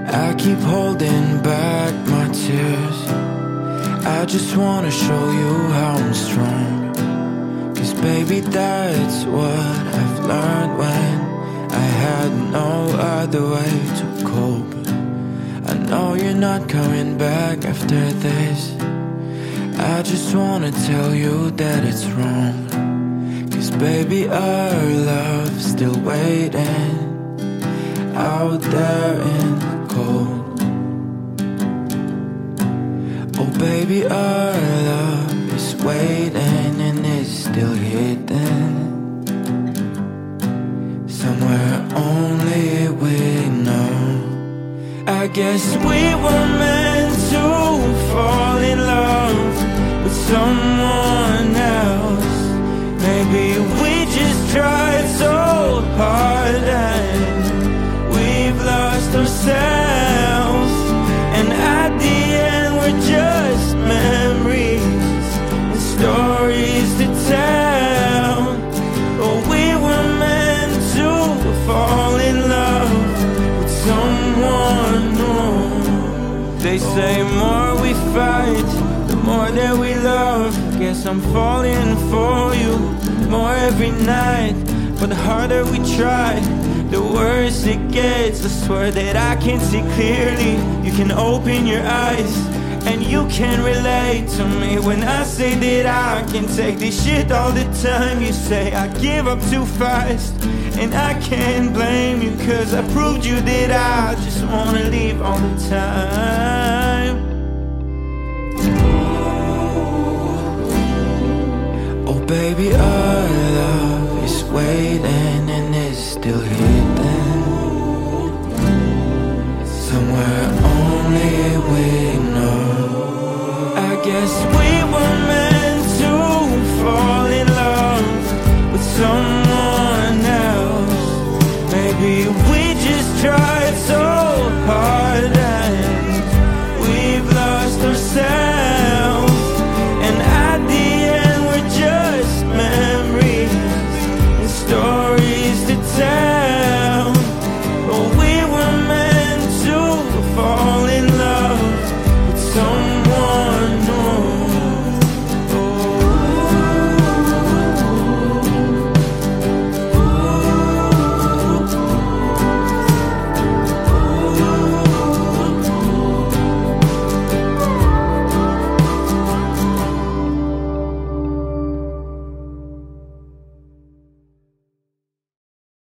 I keep holding back my tears. I just wanna show you how I'm strong. 'Cause baby, that's what I've learned when I had no other way to cope. I know you're not coming back after this. I just wanna tell you that it's wrong. 'Cause baby, our love's still waiting out there in the cold. Oh baby, our love is waiting and it's still hidden somewhere only we know. I guess we were meant to fall in love with someone else. Maybe we just tried so hard and we've lost ourselves. And at the end we're just memories and stories to tell. Oh, we were meant to fall in love with someone new. They say more we fight, the more that we love. Guess I'm falling for you more every night. But the harder we try, the worse it gets. I swear that I can see clearly. You can open your eyes and you can relate to me when I say that I can take this shit all the time. You say I give up too fast, and I can't blame you, 'cause I proved you that I just wanna leave all the time. Oh baby, our love is waiting and it's still hidden somewhere only we know. I guess we were meant to fall in love with someone else. Maybe we just tried so